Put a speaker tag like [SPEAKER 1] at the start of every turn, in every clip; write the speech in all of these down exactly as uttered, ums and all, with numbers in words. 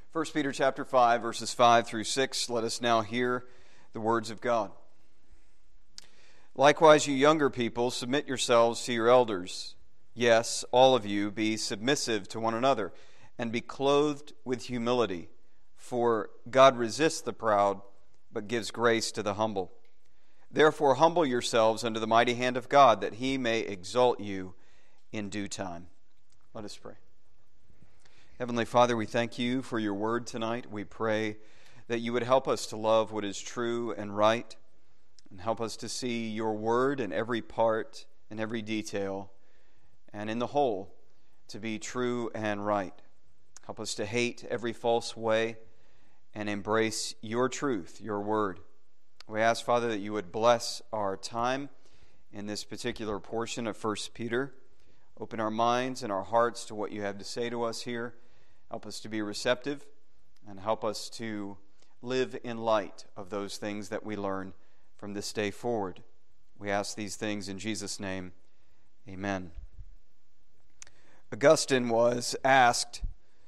[SPEAKER 1] First Peter chapter five, verses five through six. Let us now hear the words of God. Likewise, you younger people, submit yourselves to your elders. Yes, all of you, be submissive to one another, and be clothed with humility. For God resists the proud, but gives grace to the humble. Therefore, humble yourselves under the mighty hand of God, that he may exalt you in due time. Let us pray. Heavenly Father, we thank you for your word tonight. We pray that you would help us to love what is true and right, and help us to see your word in every part, in every detail, and in the whole to be true and right. Help us to hate every false way and embrace your truth, your word. We ask, Father, that you would bless our time in this particular portion of First Peter. Open our minds and our hearts to what you have to say to us here. Help us to be receptive, and help us to live in light of those things that we learn from this day forward. We ask these things in Jesus' name. Amen. Augustine was asked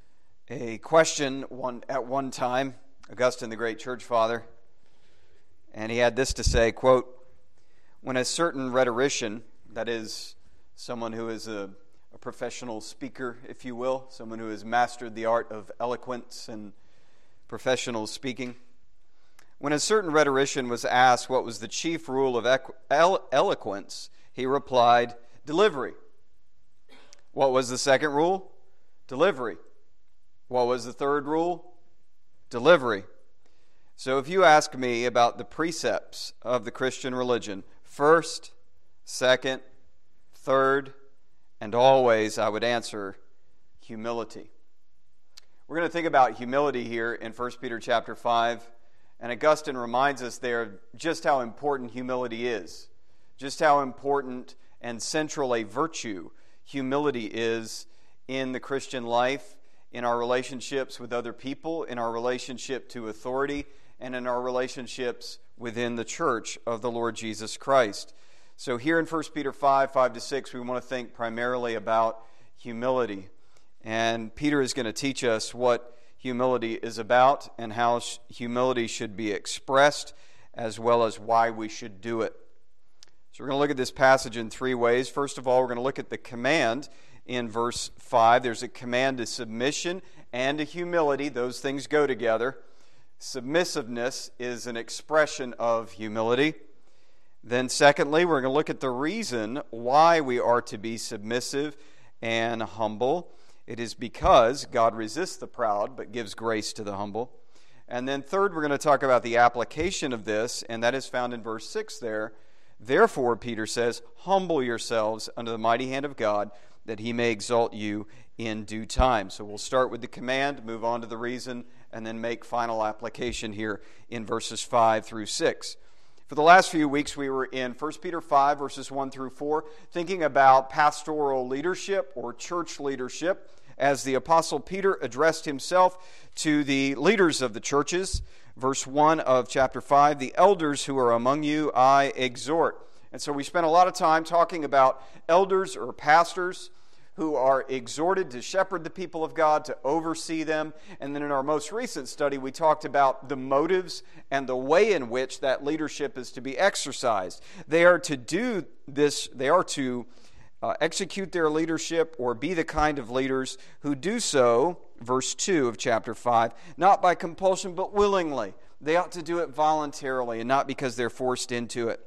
[SPEAKER 1] a question one at one time, Augustine, the great church father, and he had this to say, quote, "When a certain rhetorician, that is, someone who is a a professional speaker, if you will, someone who has mastered the art of eloquence and professional speaking. When a certain rhetorician was asked what was the chief rule of equ- elo- eloquence, he replied, delivery. What was the second rule? Delivery. What was the third rule? Delivery. So if you ask me about the precepts of the Christian religion, first, second, third, and always, I would answer, humility. We're going to think about humility here in First Peter chapter five, and Augustine reminds us there just how important humility is, just how important and central a virtue humility is in the Christian life, in our relationships with other people, in our relationship to authority, and in our relationships within the church of the Lord Jesus Christ. So here in First Peter five, five to six, we want to think primarily about humility. And Peter is going to teach us what humility is about and how humility should be expressed, as well as why we should do it. So we're going to look at this passage in three ways. First of all, we're going to look at the command in verse five. There's a command to submission and to humility. Those things go together. Submissiveness is an expression of humility. Then secondly, we're going to look at the reason why we are to be submissive and humble. It is because God resists the proud, but gives grace to the humble. And then third, we're going to talk about the application of this, and that is found in verse six there. Therefore, Peter says, humble yourselves under the mighty hand of God, that he may exalt you in due time. So we'll start with the command, move on to the reason, and then make final application here in verses five through six. For the last few weeks, we were in First Peter five, verses one through four, thinking about pastoral leadership or church leadership as the Apostle Peter addressed himself to the leaders of the churches. Verse one of chapter five, the elders who are among you I exhort. And so we spent a lot of time talking about elders or pastors who are exhorted to shepherd the people of God, to oversee them. And then in our most recent study, we talked about the motives and the way in which that leadership is to be exercised. They are to do this, they are to uh, execute their leadership or be the kind of leaders who do so, verse two of chapter five, not by compulsion but willingly. They ought to do it voluntarily and not because they're forced into it.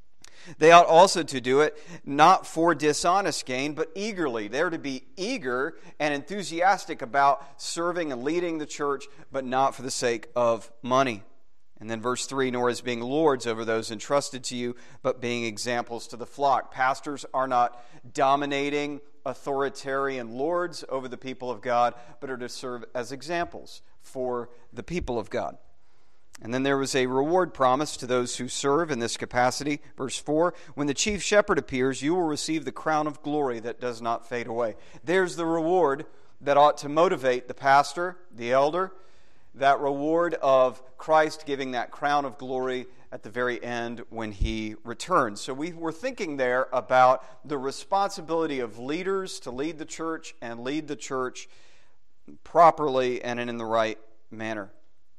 [SPEAKER 1] They ought also to do it not for dishonest gain, but eagerly. They're to be eager and enthusiastic about serving and leading the church, but not for the sake of money. And then verse three, nor as being lords over those entrusted to you, but being examples to the flock. Pastors are not dominating, authoritarian lords over the people of God, but are to serve as examples for the people of God. And then there was a reward promise to those who serve in this capacity. Verse four, when the chief shepherd appears, you will receive the crown of glory that does not fade away. There's the reward that ought to motivate the pastor, the elder, that reward of Christ giving that crown of glory at the very end when he returns. So we were thinking there about the responsibility of leaders to lead the church and lead the church properly and in the right manner.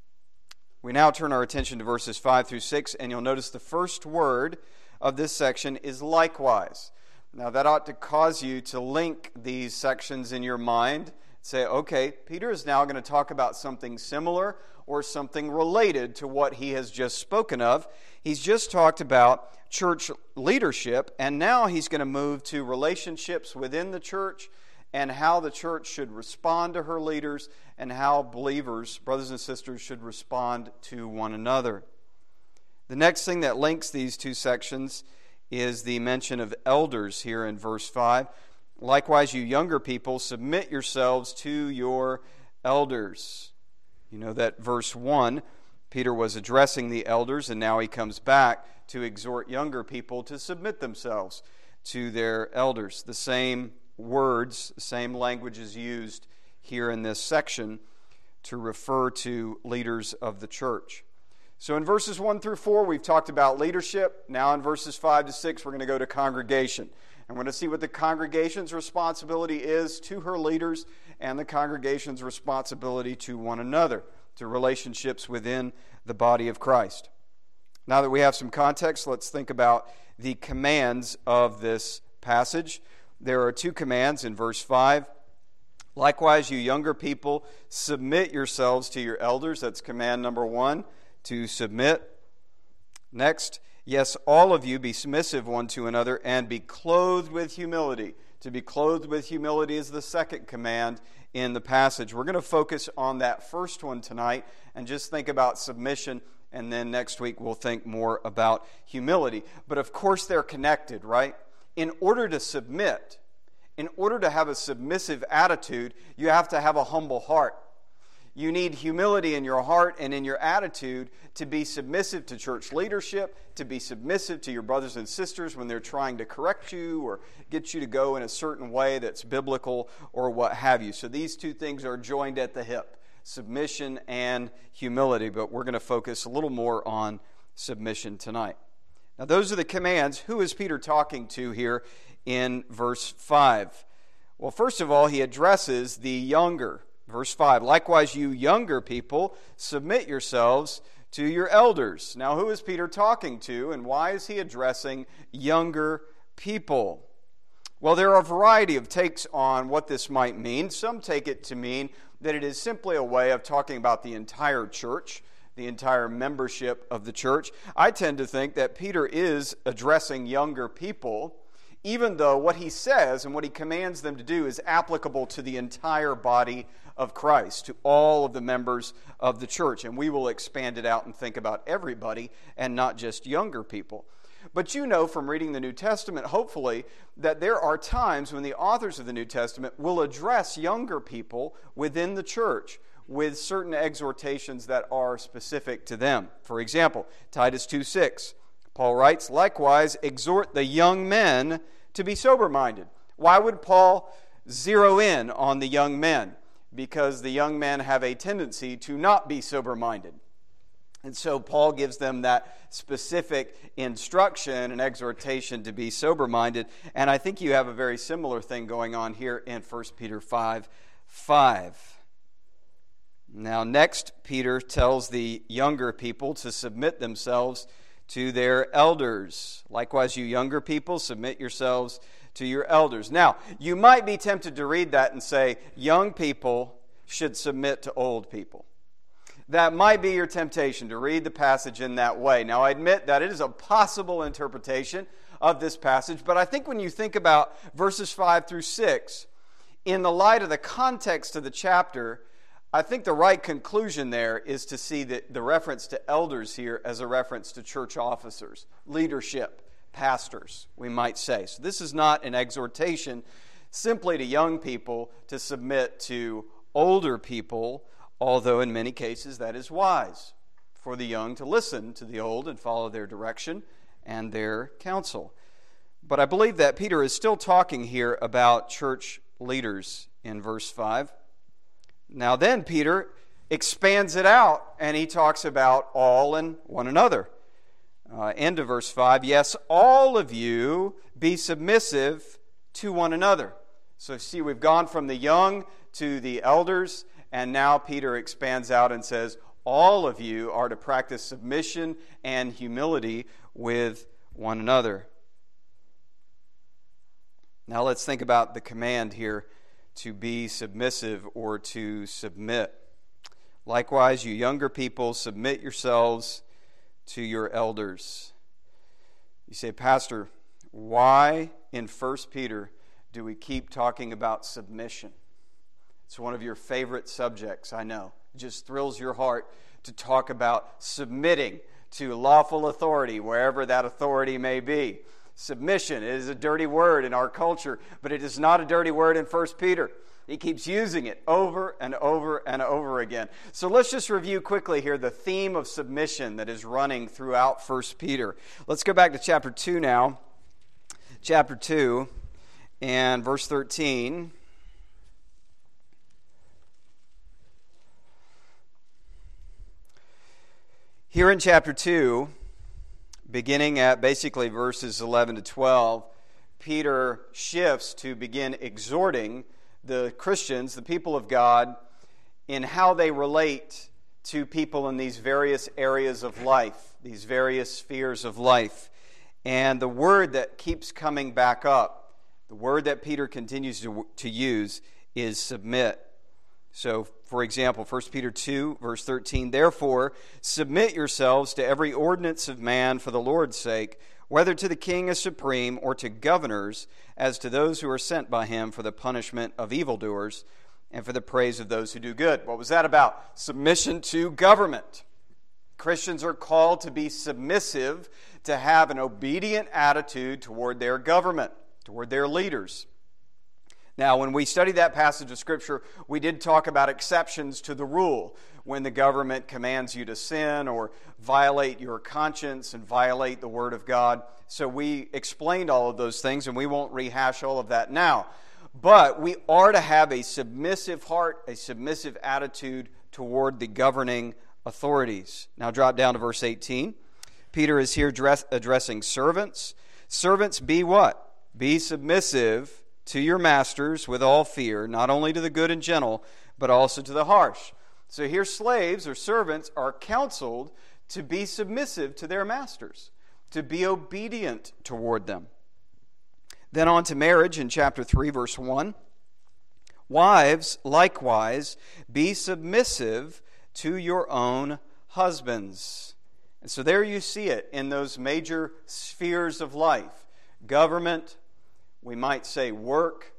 [SPEAKER 1] We now turn our attention to verses five through six, and you'll notice the first word of this section is likewise. Now that ought to cause you to link these sections in your mind. Say, okay, Peter is now going to talk about something similar or something related to what he has just spoken of. He's just talked about church leadership, and now he's going to move to relationships within the church and how the church should respond to her leaders and how believers, brothers and sisters, should respond to one another. The next thing that links these two sections is the mention of elders here in verse five. Likewise, you younger people, submit yourselves to your elders. You know that verse one, Peter was addressing the elders, and now he comes back to exhort younger people to submit themselves to their elders. The same words, the same language is used here in this section to refer to leaders of the church. So in verses one through four, we've talked about leadership. Now in verses five to six, we're going to go to congregation. And we're going to see what the congregation's responsibility is to her leaders and the congregation's responsibility to one another, to relationships within the body of Christ. Now that we have some context, let's think about the commands of this passage. There are two commands in verse five. Likewise, you younger people, submit yourselves to your elders. That's command number one, to submit. Next, yes, all of you be submissive one to another and be clothed with humility. To be clothed with humility is the second command in the passage. We're going to focus on that first one tonight and just think about submission, and then next week we'll think more about humility. But of course they're connected, right? In order to submit, in order to have a submissive attitude, you have to have a humble heart. You need humility in your heart and in your attitude to be submissive to church leadership, to be submissive to your brothers and sisters when they're trying to correct you or get you to go in a certain way that's biblical or what have you. So these two things are joined at the hip, submission and humility, but we're going to focus a little more on submission tonight. Now those are the commands. Who is Peter talking to here in verse five? Well, first of all, he addresses the younger. Verse five, likewise, you younger people, submit yourselves to your elders. Now, who is Peter talking to, and why is he addressing younger people? Well, there are a variety of takes on what this might mean. Some take it to mean that it is simply a way of talking about the entire church, the entire membership of the church. I tend to think that Peter is addressing younger people, even though what he says and what he commands them to do is applicable to the entire body of Christ, to all of the members of the church. And we will expand it out and think about everybody and not just younger people. But you know from reading the New Testament, hopefully, that there are times when the authors of the New Testament will address younger people within the church with certain exhortations that are specific to them. For example, Titus two six, Paul writes, likewise, exhort the young men to be sober-minded. Why would Paul zero in on the young men? Because the young men have a tendency to not be sober-minded. And so Paul gives them that specific instruction and exhortation to be sober-minded. And I think you have a very similar thing going on here in First Peter five five. Now next, Peter tells the younger people to submit themselves to their elders. Likewise, you younger people, submit yourselves to your elders. Now, you might be tempted to read that and say, young people should submit to old people. That might be your temptation to read the passage in that way. Now, I admit that it is a possible interpretation of this passage, but I think when you think about verses five through six, in the light of the context of the chapter, I think the right conclusion there is to see the, the reference to elders here as a reference to church officers, leadership, pastors, we might say. So this is not an exhortation simply to young people to submit to older people, although in many cases that is wise for the young to listen to the old and follow their direction and their counsel. But I believe that Peter is still talking here about church leaders in verse five. Now then, Peter expands it out, and he talks about all and one another. Uh, end of verse five, yes, all of you be submissive to one another. So see, we've gone from the young to the elders, and now Peter expands out and says, all of you are to practice submission and humility with one another. Now let's think about the command here to be submissive or to submit. Likewise, you younger people, submit yourselves to your elders. You say, Pastor, why in First Peter do we keep talking about submission? It's one of your favorite subjects, I know. It just thrills your heart to talk about submitting to lawful authority, wherever that authority may be. Submission is a dirty word in our culture, but it is not a dirty word in First Peter. He keeps using it over and over and over again. So let's just review quickly here the theme of submission that is running throughout First Peter. Let's go back to chapter two now. Chapter two and verse thirteen. Here in chapter two, beginning at basically verses eleven to twelve, Peter shifts to begin exhorting the Christians, the people of God, in how they relate to people in these various areas of life, these various spheres of life. And the word that keeps coming back up, the word that Peter continues to, to use, is submit. So, for example, First Peter two, verse thirteen, therefore, submit yourselves to every ordinance of man for the Lord's sake, whether to the king as supreme or to governors, as to those who are sent by him for the punishment of evildoers and for the praise of those who do good. What was that about? Submission to government. Christians are called to be submissive, to have an obedient attitude toward their government, toward their leaders. Now, when we studied that passage of Scripture, we did talk about exceptions to the rule. When the government commands you to sin or violate your conscience and violate the Word of God. So we explained all of those things, and we won't rehash all of that now. But we are to have a submissive heart, a submissive attitude toward the governing authorities. Now drop down to verse eighteen. Peter is here dress, addressing servants. Servants, be what? Be submissive to your masters with all fear, not only to the good and gentle, but also to the harsh. So here slaves or servants are counseled to be submissive to their masters, to be obedient toward them. Then on to marriage in chapter three, verse one. Wives, likewise, be submissive to your own husbands. And so there you see it in those major spheres of life. Government, we might say work,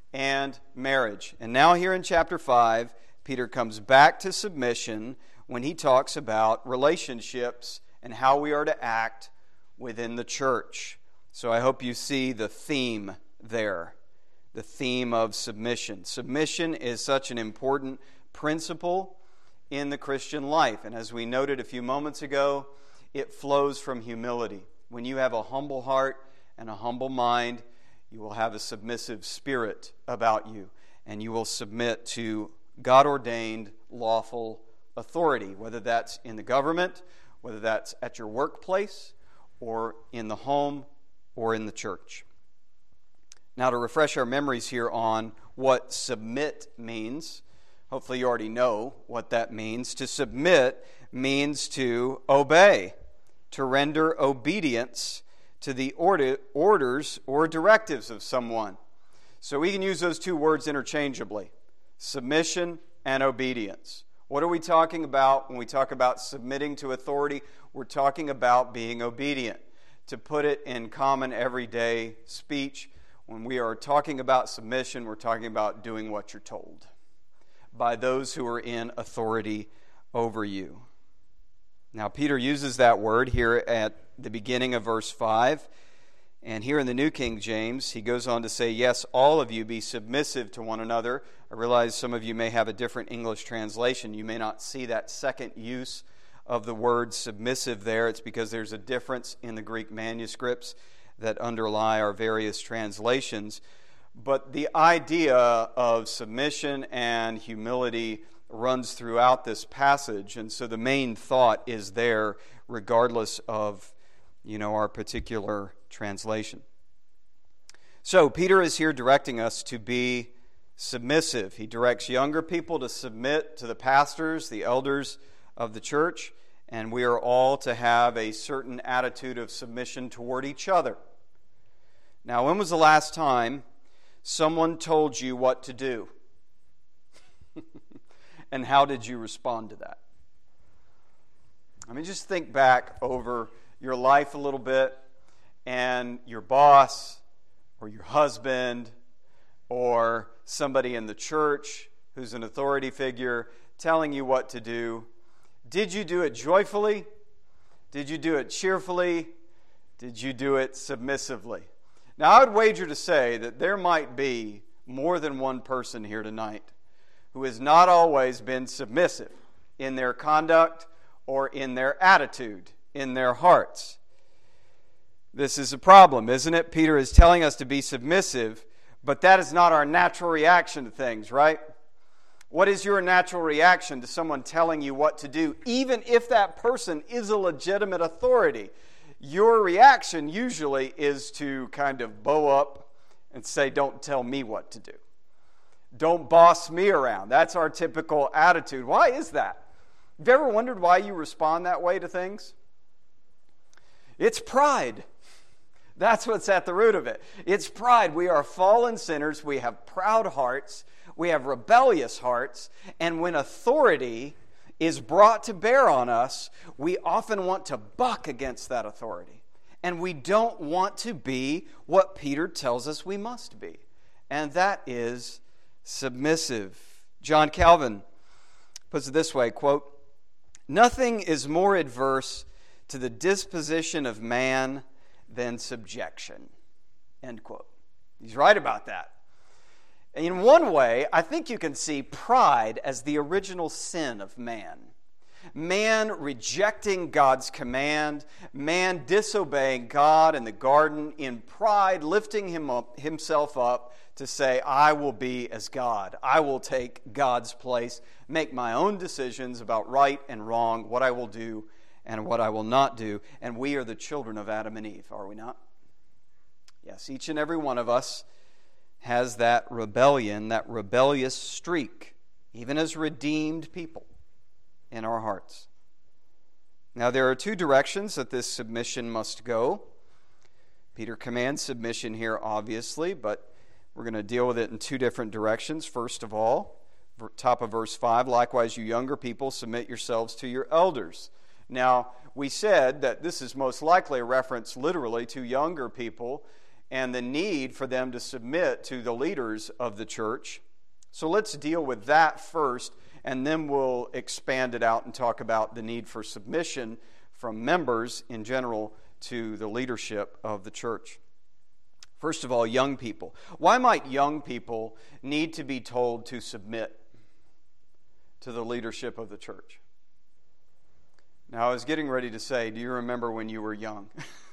[SPEAKER 1] and marriage. And now here in chapter five, Peter comes back to submission when he talks about relationships and how we are to act within the church. So I hope you see the theme there, the theme of submission. Submission is such an important principle in the Christian life. And as we noted a few moments ago, it flows from humility. When you have a humble heart and a humble mind, you will have a submissive spirit about you, and you will submit to God-ordained, lawful authority, whether that's in the government, whether that's at your workplace, or in the home, or in the church. Now, to refresh our memories here on what submit means, hopefully you already know what that means. To submit means to obey, to render obedience to the order, orders or directives of someone. So we can use those two words interchangeably. Submission and obedience. What are we talking about when we talk about submitting to authority? We're talking about being obedient. To put it in common everyday speech, when we are talking about submission, we're talking about doing what you're told by those who are in authority over you. Now, Peter uses that word here at the beginning of verse five. And here in the New King James, he goes on to say, yes, all of you be submissive to one another. I realize some of you may have a different English translation. You may not see that second use of the word submissive there. It's because there's a difference in the Greek manuscripts that underlie our various translations. But the idea of submission and humility runs throughout this passage. And so the main thought is there regardless of, you know, our particular translation. So Peter is here directing us to be submissive. He directs younger people to submit to the pastors, the elders of the church, and we are all to have a certain attitude of submission toward each other. Now, when was the last time someone told you what to do? And how did you respond to that? I mean, just think back over your life a little bit, and your boss or your husband or somebody in the church who's an authority figure telling you what to do. Did you do it joyfully? Did you do it cheerfully? Did you do it submissively? Now, I would wager to say that there might be more than one person here tonight who has not always been submissive in their conduct or in their attitude, in their hearts. This is a problem, isn't it? Peter is telling us to be submissive, but that is not our natural reaction to things, right? What is your natural reaction to someone telling you what to do, even if that person is a legitimate authority? Your reaction usually is to kind of bow up and say, don't tell me what to do. Don't boss me around. That's our typical attitude. Why is that? Have you ever wondered why you respond that way to things? It's pride. That's what's at the root of it. It's pride. We are fallen sinners. We have proud hearts. We have rebellious hearts. And when authority is brought to bear on us, we often want to buck against that authority. And we don't want to be what Peter tells us we must be. And that is submissive. John Calvin puts it this way, quote, "Nothing is more adverse to the disposition of man than subjection." End quote. He's right about that. And in one way, I think you can see pride as the original sin of man. Man rejecting God's command, man disobeying God in the garden in pride, lifting him up, himself up to say, I will be as God. I will take God's place, make my own decisions about right and wrong, what I will do and what I will not do. And we are the children of Adam and Eve, are we not? Yes, each and every one of us has that rebellion, that rebellious streak, even as redeemed people in our hearts. Now, there are two directions that this submission must go. Peter commands submission here, obviously, but we're going to deal with it in two different directions. First of all, top of verse five, likewise, you younger people, submit yourselves to your elders. Now, we said that this is most likely a reference literally to younger people and the need for them to submit to the leaders of the church. So let's deal with that first, and then we'll expand it out and talk about the need for submission from members in general to the leadership of the church. First of all, young people. Why might young people need to be told to submit to the leadership of the church? Now, I was getting ready to say, do you remember when you were young?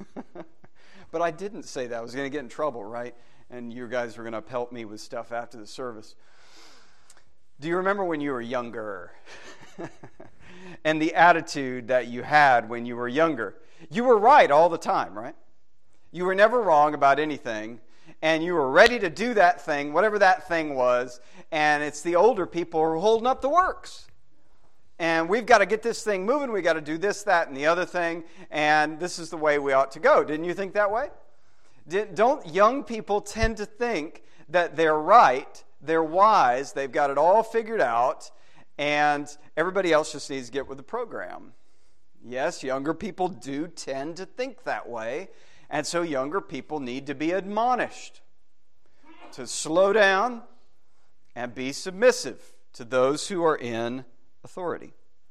[SPEAKER 1] But I didn't say that. I was going to get in trouble, right? And you guys were going to pelt me with stuff after the service. Do you remember when you were younger? And the attitude that you had when you were younger? You were right all the time, right? You were never wrong about anything. And you were ready to do that thing, whatever that thing was. And it's the older people who are holding up the works. And we've got to get this thing moving. We've got to do this, that, and the other thing. And this is the way we ought to go. Didn't you think that way? Did, don't young people tend to think that they're right, they're wise, they've got it all figured out, and everybody else just needs to get with the program? Yes, younger people do tend to think that way. And so younger people need to be admonished to slow down and be submissive to those who are in authority.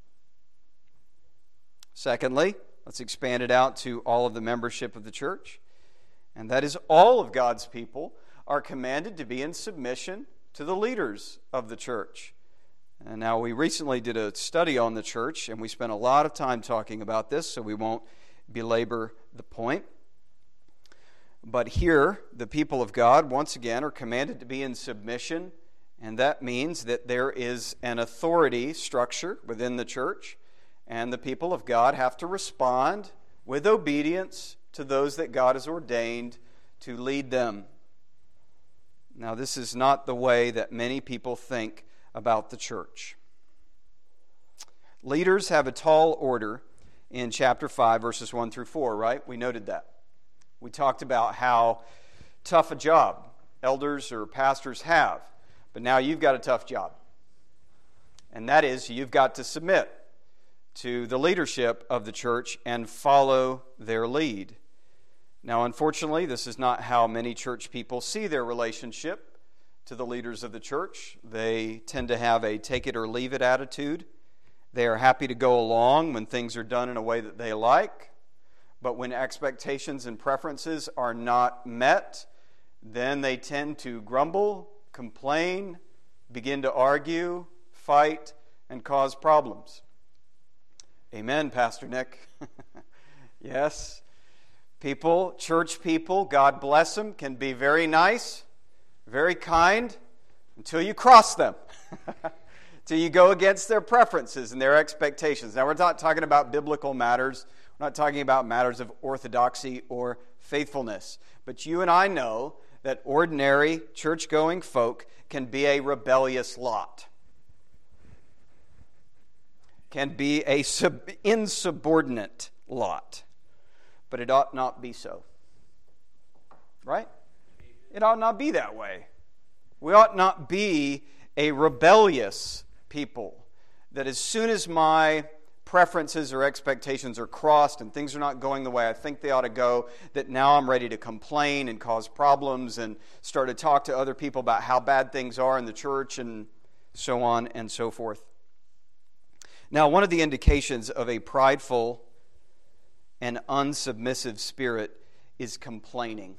[SPEAKER 1] Secondly, let's expand it out to all of the membership of the church. And that is, all of God's people are commanded to be in submission to the leaders of the church. And now, we recently did a study on the church, and we spent a lot of time talking about this, so we won't belabor the point. But here, the people of God, once again, are commanded to be in submission, and that means that there is an authority structure within the church, and the people of God have to respond with obedience to those that God has ordained to lead them. Now, this is not the way that many people think about the church. Leaders have a tall order in chapter five, verses one through four, right? We noted that. We talked about how tough a job elders or pastors have. But now you've got a tough job. And that is, you've got to submit to the leadership of the church and follow their lead. Now, unfortunately, this is not how many church people see their relationship to the leaders of the church. They tend to have a take it or leave it attitude. They are happy to go along when things are done in a way that they like. But when expectations and preferences are not met, then they tend to grumble, complain, begin to argue, fight, and cause problems. Amen, Pastor Nick. Yes. People, church people, God bless them, can be very nice, very kind, until you cross them. Until you go against their preferences and their expectations. Now, we're not talking about biblical matters. We're not talking about matters of orthodoxy or faithfulness. But you and I know that ordinary church-going folk can be a rebellious lot. Can be a sub- insubordinate lot. But it ought not be so. Right? It ought not be that way. We ought not be a rebellious people, that as soon as my preferences or expectations are crossed and things are not going the way I think they ought to go, that now I'm ready to complain and cause problems and start to talk to other people about how bad things are in the church and so on and so forth. Now, one of the indications of a prideful and unsubmissive spirit is complaining.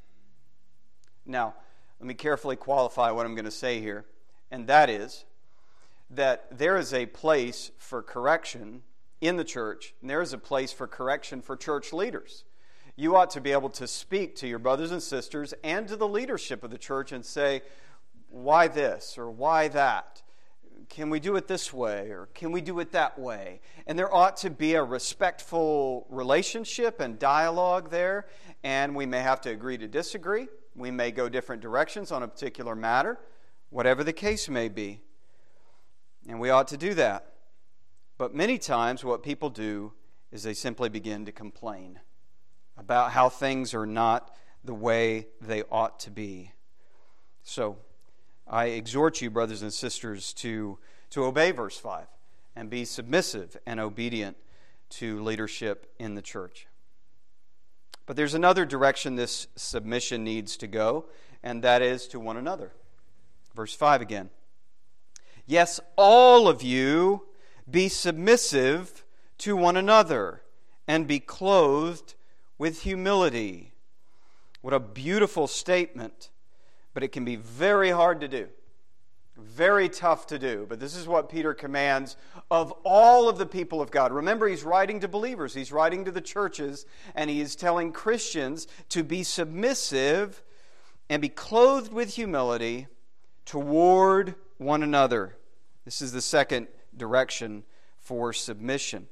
[SPEAKER 1] Now, let me carefully qualify what I'm going to say here, and that is that there is a place for correction in the church, and there is a place for correction for church leaders. You ought to be able to speak to your brothers and sisters and to the leadership of the church and say, why this or why that? Can we do it this way or can we do it that way? And there ought to be a respectful relationship and dialogue there, and we may have to agree to disagree. We may go different directions on a particular matter, whatever the case may be. And we ought to do that. But many times what people do is they simply begin to complain about how things are not the way they ought to be. So, I exhort you, brothers and sisters, to, to obey verse five and be submissive and obedient to leadership in the church. But there's another direction this submission needs to go, and that is to one another. Verse five again. Yes, all of you be submissive to one another and be clothed with humility. What a beautiful statement, but it can be very hard to do. Very tough to do. But this is what Peter commands of all of the people of God. Remember, he's writing to believers. He's writing to the churches, and he is telling Christians to be submissive and be clothed with humility toward one another. This is the second direction for submission.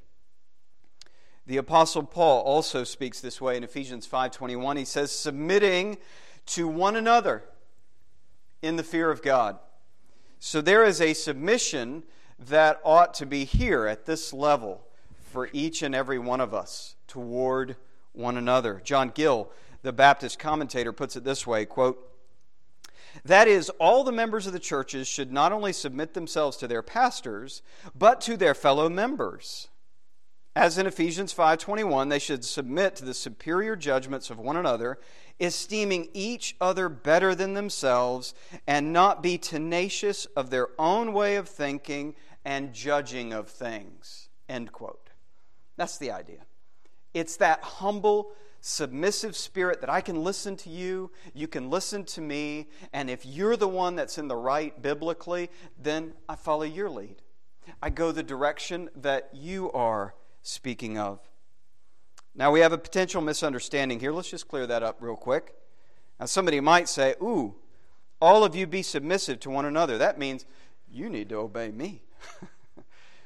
[SPEAKER 1] The Apostle Paul also speaks this way in Ephesians five twenty-one. He says, submitting to one another in the fear of God. So there is a submission that ought to be here at this level for each and every one of us toward one another. John Gill, the Baptist commentator, puts it this way, quote, that is, all the members of the churches should not only submit themselves to their pastors, but to their fellow members. As in Ephesians five twenty-one, they should submit to the superior judgments of one another, esteeming each other better than themselves, and not be tenacious of their own way of thinking and judging of things. End quote. That's the idea. It's that humble, submissive spirit that I can listen to you, you can listen to me, and if you're the one that's in the right biblically, then I follow your lead. I go the direction that you are speaking of. Now we have a potential misunderstanding here. Let's just clear that up real quick. Now somebody might say, ooh, all of you be submissive to one another. That means you need to obey me.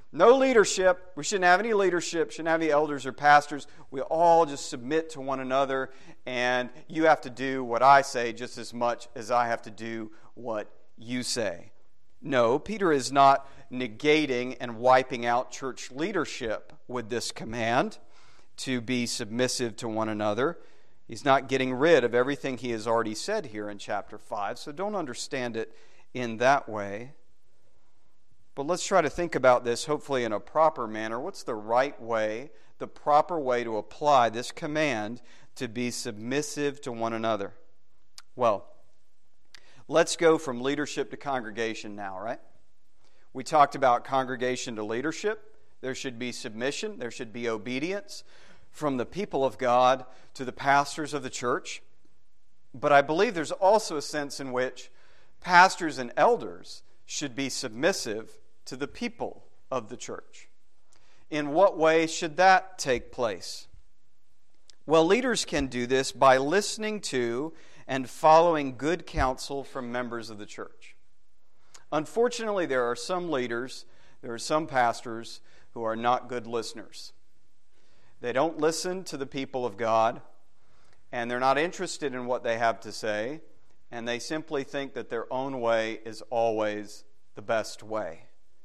[SPEAKER 1] No leadership. We shouldn't have any leadership, shouldn't have any elders or pastors. We all just submit to one another, and you have to do what I say just as much as I have to do what you say. No, Peter is not negating and wiping out church leadership with this command to be submissive to one another. He's not getting rid of everything he has already said here in chapter five, so don't understand it in that way. But let's try to think about this, hopefully in a proper manner. What's the right way, the proper way to apply this command to be submissive to one another? Well, let's go from leadership to congregation now, right? We talked about congregation to leadership. There should be submission. There should be obedience from the people of God to the pastors of the church. But I believe there's also a sense in which pastors and elders should be submissive to the people of the church. In what way should that take place? Well, leaders can do this by listening to and following good counsel from members of the church. Unfortunately, there are some leaders, there are some pastors who are not good listeners. They don't listen to the people of God, and they're not interested in what they have to say, and they simply think that their own way is always the best way.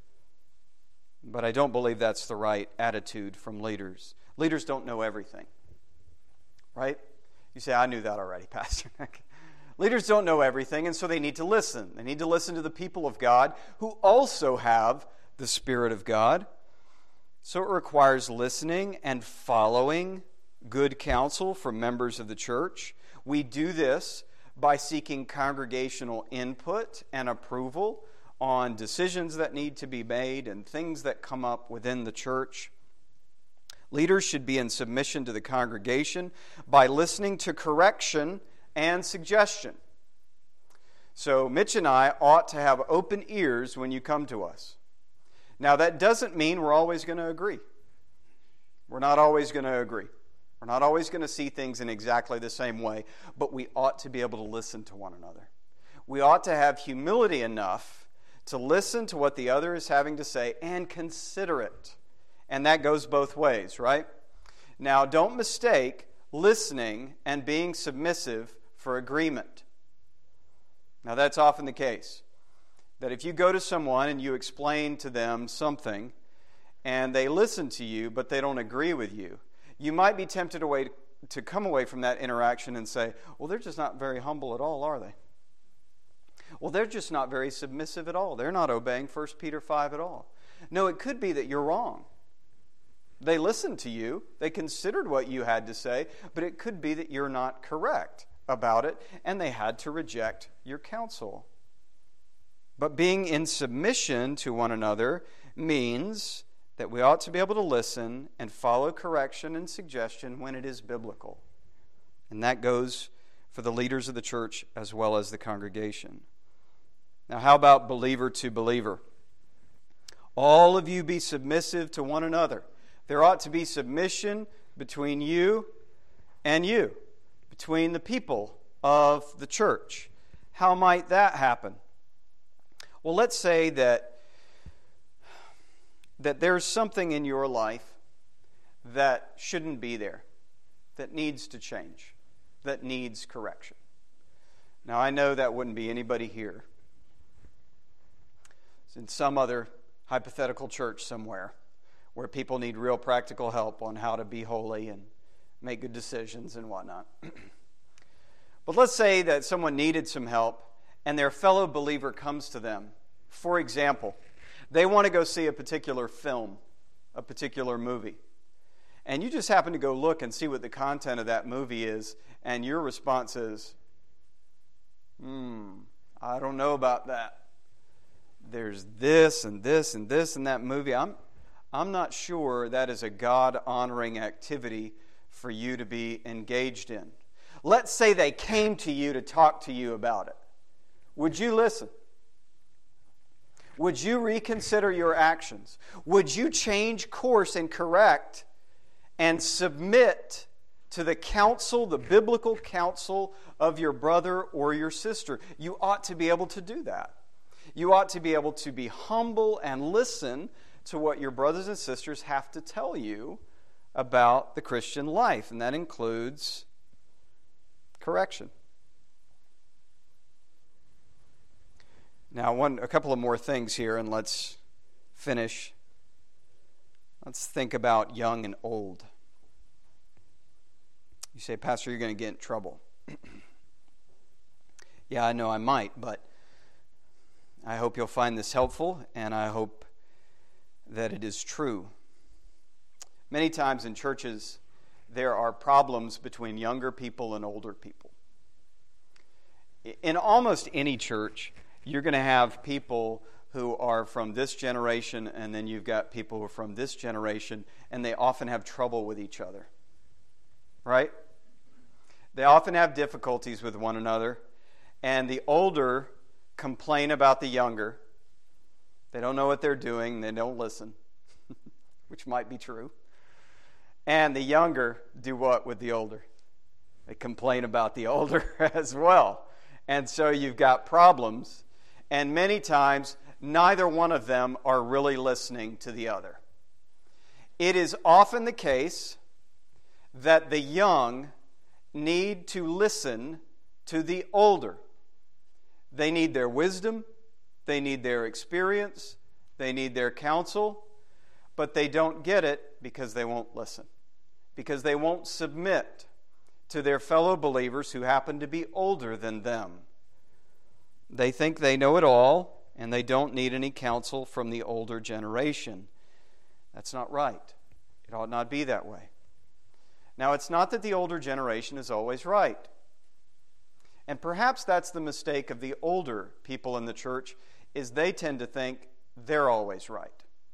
[SPEAKER 1] But I don't believe that's the right attitude from leaders. Leaders don't know everything, right? You say, I knew that already, Pastor. Leaders don't know everything, and so they need to listen. They need to listen to the people of God who also have the Spirit of God. So it requires listening and following good counsel from members of the church. We do this by seeking congregational input and approval on decisions that need to be made and things that come up within the church. Leaders should be in submission to the congregation by listening to correction and suggestion. So Mitch and I ought to have open ears when you come to us. Now, that doesn't mean we're always going to agree. We're not always going to agree. We're not always going to see things in exactly the same way, but we ought to be able to listen to one another. We ought to have humility enough to listen to what the other is having to say and consider it. And that goes both ways, right? Now, don't mistake listening and being submissive for agreement. Now, that's often the case. That if you go to someone and you explain to them something, and they listen to you, but they don't agree with you, you might be tempted away to come away from that interaction and say, well, they're just not very humble at all, are they? Well, they're just not very submissive at all. They're not obeying First Peter five at all. No, it could be that you're wrong. They listened to you. They considered what you had to say, but it could be that you're not correct about it, and they had to reject your counsel. But being in submission to one another means that we ought to be able to listen and follow correction and suggestion when it is biblical. And that goes for the leaders of the church as well as the congregation. Now, how about believer to believer? All of you be submissive to one another. There ought to be submission between you and you, between the people of the church. How might that happen? Well, let's say that, that there's something in your life that shouldn't be there, that needs to change, that needs correction. Now, I know that wouldn't be anybody here. It's in some other hypothetical church somewhere where people need real practical help on how to be holy and make good decisions and whatnot. But let's say that someone needed some help and their fellow believer comes to them. For example, they want to go see a particular film, a particular movie. And you just happen to go look and see what the content of that movie is, and your response is, hmm, I don't know about that. There's this and this and this in that movie. I'm, I'm not sure that is a God-honoring activity for you to be engaged in. Let's say they came to you to talk to you about it. Would you listen? Would you reconsider your actions? Would you change course and correct and submit to the counsel, the biblical counsel of your brother or your sister? You ought to be able to do that. You ought to be able to be humble and listen to what your brothers and sisters have to tell you about the Christian life, and that includes correction. Now, one, a couple of more things here, and let's finish. Let's think about young and old. You say, Pastor, you're going to get in trouble. Yeah, I know I might, but I hope you'll find this helpful, and I hope that it is true. Many times in churches, there are problems between younger people and older people. In almost any church, you're going to have people who are from this generation, and then you've got people who are from this generation, and they often have trouble with each other. Right? They often have difficulties with one another, and the older complain about the younger. They don't know what they're doing, they don't listen, which might be true. And the younger do what with the older? They complain about the older as well. And so you've got problems, and many times neither one of them are really listening to the other. It is often the case that the young need to listen to the older. They need their wisdom, they need their experience, they need their counsel, but they don't get it because they won't listen, because they won't submit to their fellow believers who happen to be older than them. They think they know it all, and they don't need any counsel from the older generation. That's not right. It ought not be that way. Now, it's not that the older generation is always right. And perhaps that's the mistake of the older people in the church, is they tend to think they're always right.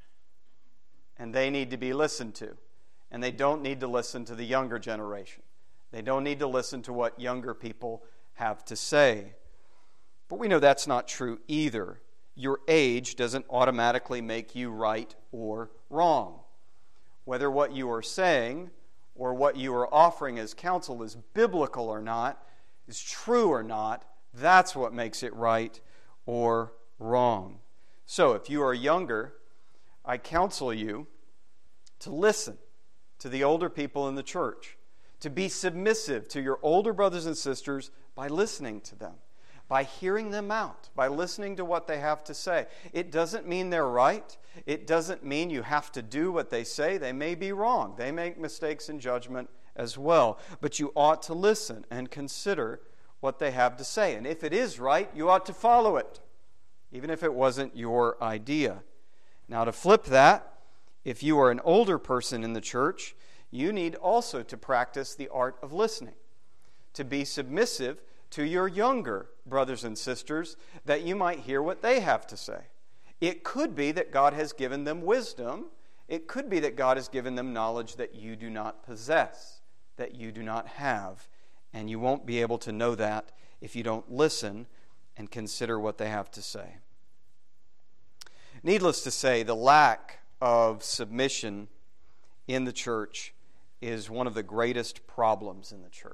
[SPEAKER 1] And they need to be listened to. And they don't need to listen to the younger generation. They don't need to listen to what younger people have to say. But we know that's not true either. Your age doesn't automatically make you right or wrong. Whether what you are saying or what you are offering as counsel is biblical or not, is true or not, that's what makes it right or wrong. So if you are younger, I counsel you to listen to the older people in the church, to be submissive to your older brothers and sisters by listening to them, by hearing them out, by listening to what they have to say. It doesn't mean they're right. It doesn't mean you have to do what they say. They may be wrong. They make mistakes in judgment as well. But you ought to listen and consider what they have to say. And if it is right, you ought to follow it, even if it wasn't your idea. Now, to flip that, if you are an older person in the church, you need also to practice the art of listening, to be submissive to your younger brothers and sisters, that you might hear what they have to say. It could be that God has given them wisdom. It could be that God has given them knowledge that you do not possess, that you do not have, and you won't be able to know that if you don't listen and consider what they have to say. Needless to say, the lack of submission in the church is one of the greatest problems in the church.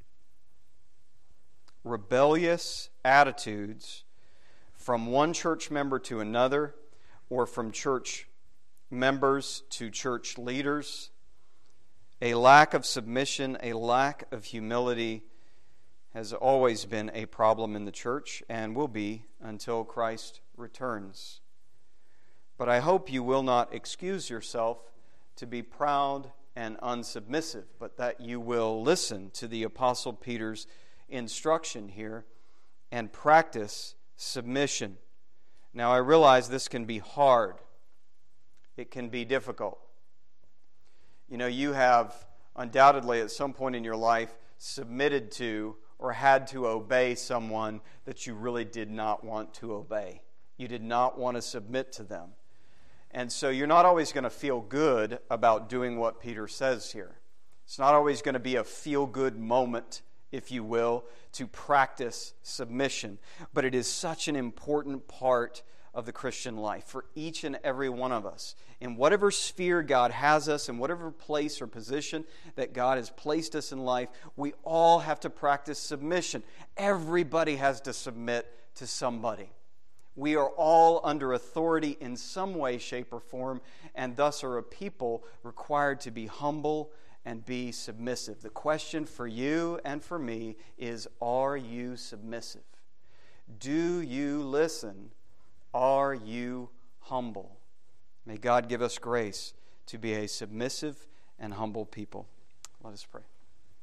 [SPEAKER 1] Rebellious attitudes from one church member to another, or from church members to church leaders, a lack of submission, a lack of humility has always been a problem in the church and will be until Christ returns. But I hope you will not excuse yourself to be proud and unsubmissive, but that you will listen to the Apostle Peter's instruction here and practice submission. Now, I realize this can be hard. It can be difficult. You know, you have undoubtedly at some point in your life submitted to or had to obey someone that you really did not want to obey. You did not want to submit to them. And so you're not always going to feel good about doing what Peter says here. It's not always going to be a feel-good moment, if you will, to practice submission. But it is such an important part of the Christian life for each and every one of us. In whatever sphere God has us, in whatever place or position that God has placed us in life, we all have to practice submission. Everybody has to submit to somebody. We are all under authority in some way, shape, or form, and thus are a people required to be humble and be submissive. The question for you and for me is, are you submissive? Do you listen? Are you humble? May God give us grace to be a submissive and humble people. Let us pray.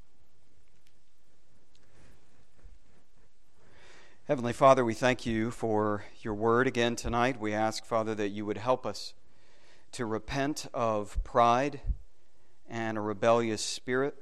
[SPEAKER 1] Heavenly Father, we thank you for your word again tonight. We ask, Father, that you would help us to repent of pride and a rebellious spirit.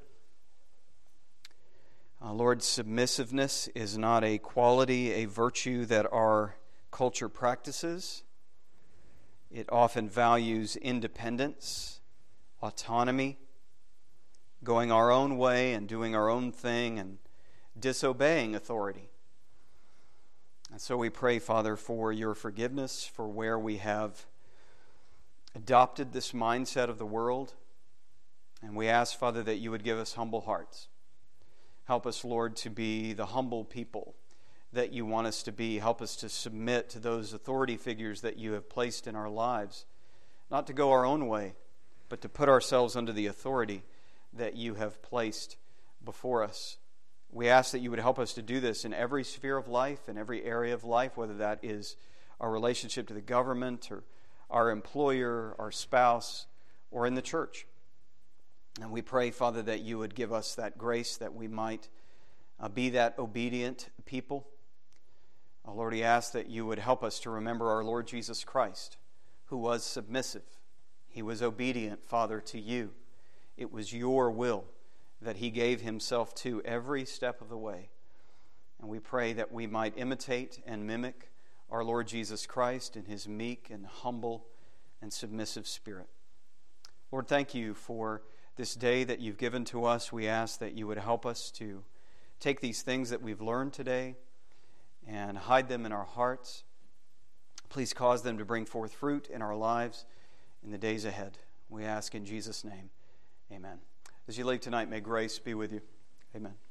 [SPEAKER 1] Uh, Lord, submissiveness is not a quality, a virtue that our culture practices. It often values independence, autonomy, going our own way and doing our own thing and disobeying authority. And so we pray, Father, for your forgiveness for where we have adopted this mindset of the world. And we ask, Father, that you would give us humble hearts. Help us, Lord, to be the humble people that you want us to be. Help us to submit to those authority figures that you have placed in our lives. Not to go our own way, but to put ourselves under the authority that you have placed before us. We ask that you would help us to do this in every sphere of life, in every area of life, whether that is our relationship to the government or our employer, our spouse, or in the church. And we pray, Father, that you would give us that grace that we might uh, be that obedient people. Uh, Lord, we ask that you would help us to remember our Lord Jesus Christ, who was submissive. He was obedient, Father, to you. It was your will that he gave himself to every step of the way. And we pray that we might imitate and mimic our Lord Jesus Christ in his meek and humble and submissive spirit. Lord, thank you for this day that you've given to us. We ask that you would help us to take these things that we've learned today and hide them in our hearts. Please cause them to bring forth fruit in our lives in the days ahead. We ask in Jesus' name, amen. As you leave tonight, may grace be with you. Amen.